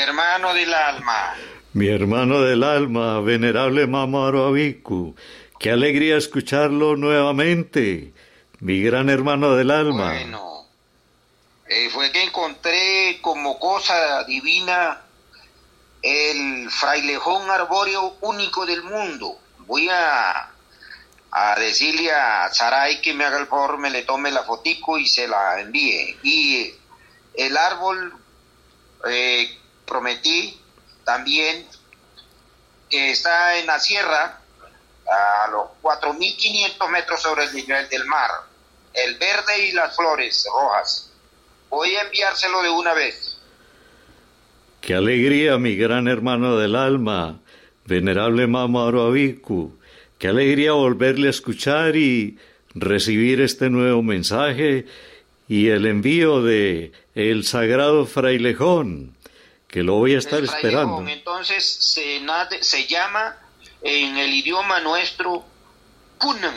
hermano del alma. Mi hermano del alma, venerable Mamaro Abiku, qué alegría escucharlo nuevamente, mi gran hermano del alma. Bueno, fue que encontré como cosa divina el frailejón arbóreo único del mundo. Voy a decirle a Saray que me haga el favor, me le tome la fotico y se la envíe. Y el árbol, prometí también, que está en la sierra, a los 4.500 metros sobre el nivel del mar, el verde y las flores rojas. Voy a enviárselo de una vez. Qué alegría, mi gran hermano del alma, venerable Mamaro Abiku. Qué alegría volverle a escuchar y recibir este nuevo mensaje y el envío de el sagrado frailejón, que lo voy a estar esperando. Entonces se llama en el idioma nuestro Punan.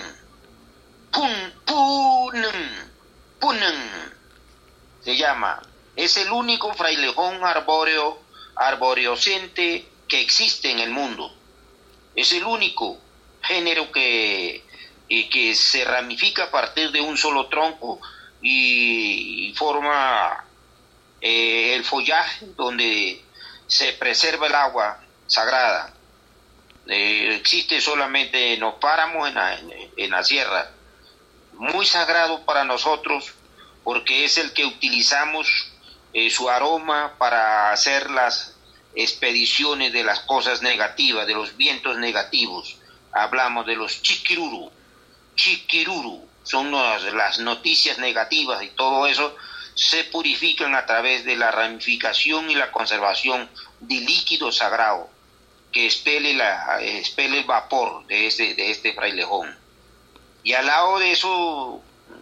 Punan se llama. Es el único frailejón arboreocente que existe en el mundo. Es el único género que se ramifica a partir de un solo tronco y forma el follaje donde se preserva el agua sagrada. Existe solamente en los páramos, en la sierra. Muy sagrado para nosotros porque es el que utilizamos su aroma para hacer las expediciones de las cosas negativas, de los vientos negativos. Hablamos de los chikiruru, son las noticias negativas y todo eso se purifican a través de la ramificación y la conservación de líquido sagrado que expele el vapor de este frailejón. Y al lado de eso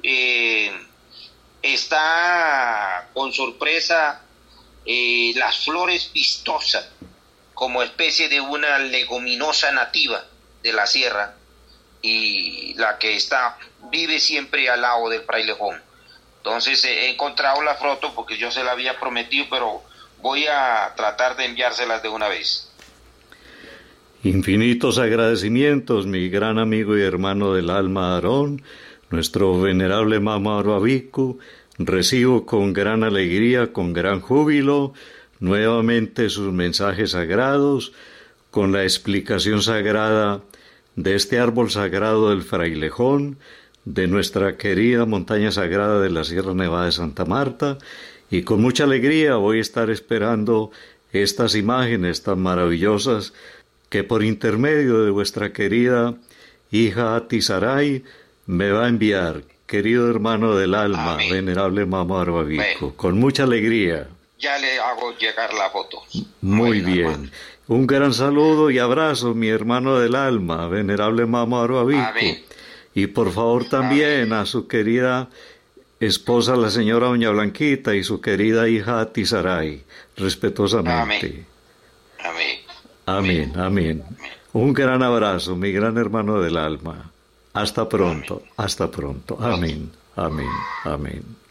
está con sorpresa las flores vistosas como especie de una leguminosa nativa de la sierra y la que vive siempre al lado del frailejón. Entonces he encontrado la foto porque yo se la había prometido, pero voy a tratar de enviárselas de una vez. Infinitos agradecimientos, mi gran amigo y hermano del alma Aarón, nuestro venerable Mamaro Abiku. Recibo con gran alegría, con gran júbilo, nuevamente sus mensajes sagrados, con la explicación sagrada de este árbol sagrado del frailejón, de nuestra querida montaña sagrada de la Sierra Nevada de Santa Marta, y con mucha alegría voy a estar esperando estas imágenes tan maravillosas que por intermedio de vuestra querida hija Ati Saray me va a enviar, querido hermano del alma, amén, venerable Mamaro Abiku, con mucha alegría. Ya le hago llegar la foto. Muy bien. Hermano. Un gran saludo y abrazo, mi hermano del alma, venerable Mamaro Abiku. Amén. Y por favor también a su querida esposa, la señora Doña Blanquita, y su querida hija Ati Saray, respetuosamente. Amén. Amén, amén. Un gran abrazo, mi gran hermano del alma. Hasta pronto, hasta pronto. Amén, amén, amén.